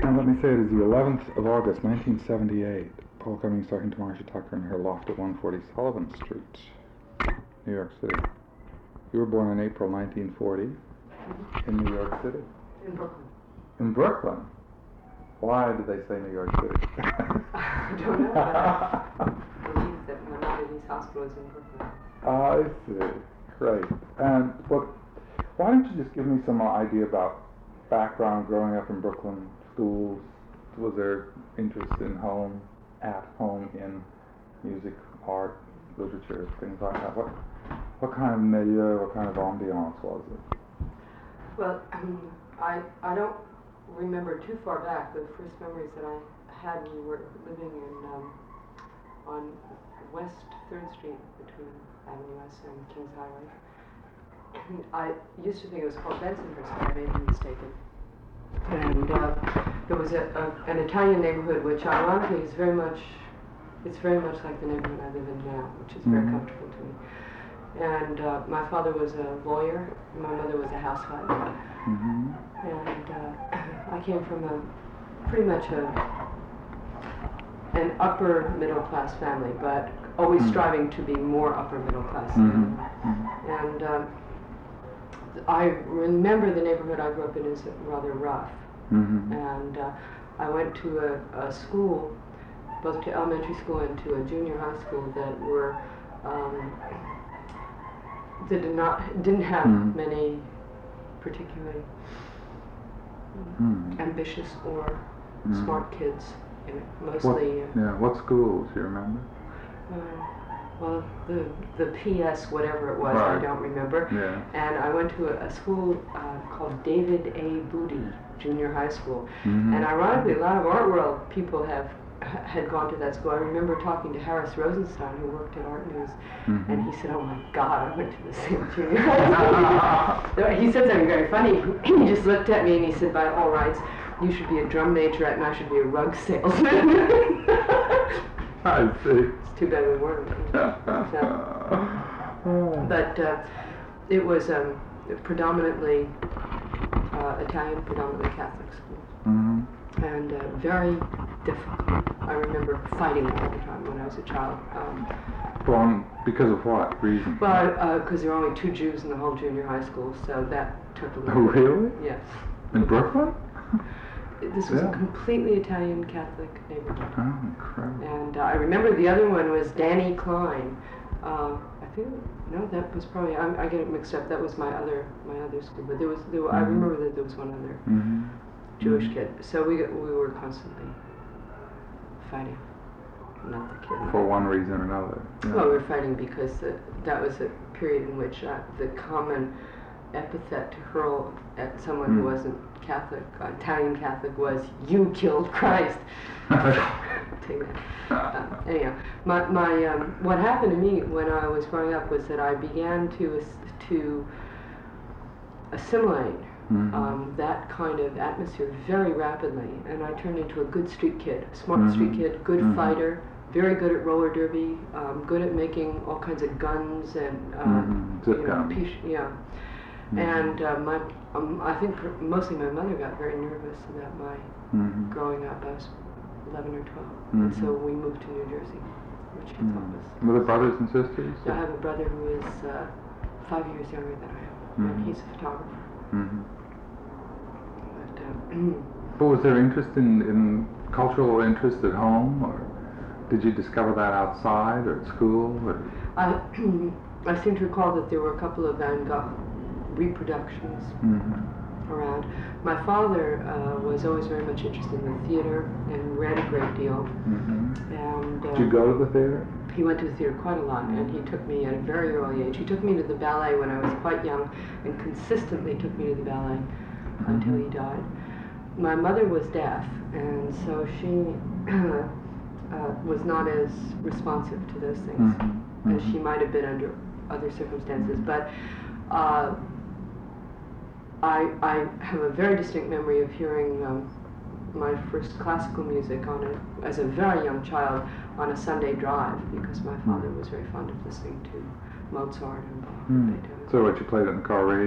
And let me say it is the 11th of August, 1978. Paul Cummings talking to Marcia Tucker in her loft at 140 Sullivan Street, New York City. You were born in April 1940 in New York City. In Brooklyn. In Brooklyn? Why did they say New York City? I don't know, but I believe that my mother's hospital is in Brooklyn. I see. Great. And why don't you just give me some idea about background growing up in Brooklyn, schools? Was there interest at home in music, art, literature, things like that? What kind of milieu, what kind of ambiance was it? Well, I don't remember too far back. The first memories that I had, we were living on West 3rd Street between Avenue S and Kings Highway. And I used to think it was called Bensonhurst, but I may be mistaken. And there was an Italian neighborhood, which ironically is very much like the neighborhood I live in now, which is very comfortable to me. And my father was a lawyer, and my mother was a housewife. And I came from pretty much an upper middle class family, but always striving to be more upper middle class. And I remember the neighborhood I grew up in is rather rough. And I went to a school, both to elementary school and to a junior high school that were that didn't have many particularly ambitious or smart kids in it. Mostly. What schools do you remember? Well, the PS, whatever it was, right. I don't remember. Yeah. And I went to a school called David A. Booty Junior High School. And ironically, a lot of art world people had gone to that school. I remember talking to Harris Rosenstein, who worked at Art News, and he said, "Oh my God, I went to the same junior high school." He said something very funny. He just looked at me and he said, "By all rights, you should be a drum majorette and I should be a rug salesman." I see. It's too bad we weren't. But it was predominantly Italian, predominantly Catholic school. And very difficult. I remember fighting all the time when I was a child. Because of what reason? Well, because there were only 2 Jews in the whole junior high school, so that took a little bit. Oh, really? Yes. In Brooklyn? This was a completely Italian Catholic neighborhood. Oh, incredible. And I remember the other one was Danny Klein. That was probably, I get it mixed up. That was my other school. But I remember that there was one other Jewish kid. So we were constantly fighting. Not the kid. For one reason or another. Yeah. Well, we were fighting because that was a period in which the common epithet to hurl at someone who wasn't Catholic, Italian Catholic, was "You killed Christ." Take that. Anyhow, what happened to me when I was growing up was that I began to assimilate that kind of atmosphere very rapidly, and I turned into a good street kid, smart street kid, good fighter, very good at roller derby, good at making all kinds of guns and And I think mostly my mother got very nervous about my growing up. I was 11 or 12, and so we moved to New Jersey, which she thought was... Were there brothers and sisters? I have a brother who is 5 years younger than I am, and he's a photographer. But was there interest in cultural interest at home, or did you discover that outside or at school? Or? I seem to recall that there were a couple of Van Gogh reproductions around. My father was always very much interested in the theater and read a great deal. And did you go to the theater? He went to the theater quite a lot, and he took me at a very early age. He took me to the ballet when I was quite young, and consistently took me to the ballet until he died. My mother was deaf, and so she was not as responsive to those things as she might have been under other circumstances. But I have a very distinct memory of hearing my first classical music as a very young child on a Sunday drive, because my father was very fond of listening to Mozart and Bach and Beethoven. So what, you played it in the car radio?